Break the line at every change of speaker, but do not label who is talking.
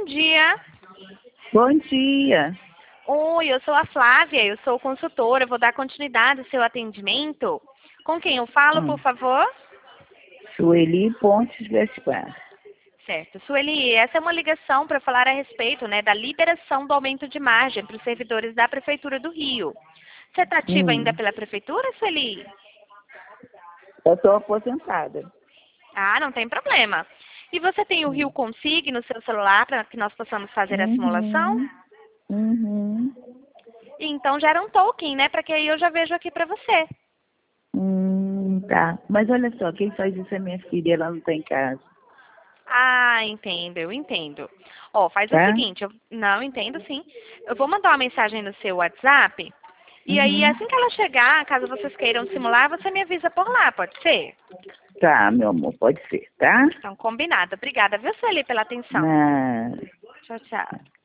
bom dia.
Bom dia.
Oi, eu sou a Flávia, eu sou consultora, vou dar continuidade ao seu atendimento. Com quem eu falo, por favor?
Sueli Pontes Gaspar.
Certo. Sueli, essa é uma ligação para falar a respeito, né, da liberação do aumento de margem para os servidores da Prefeitura do Rio. Você está ativa ainda pela Prefeitura, Sueli?
Eu estou aposentada.
Ah, não tem problema. E você tem o Rio Consig no seu celular para que nós possamos fazer a simulação? Então gera um token, né, para que aí eu já vejo aqui para você.
Tá. Mas olha só, quem faz isso é minha filha, ela não está em casa.
Ah, entendo, eu entendo. Ó, faz o
Tá?
seguinte, não entendo sim. Eu vou mandar uma mensagem no seu WhatsApp. E aí, assim que ela chegar, caso vocês queiram simular, você me avisa por lá, pode ser?
Tá, meu amor, pode ser, tá?
Então, combinado. Obrigada, viu, Sueli, pela atenção.
Nada.
Tchau, tchau.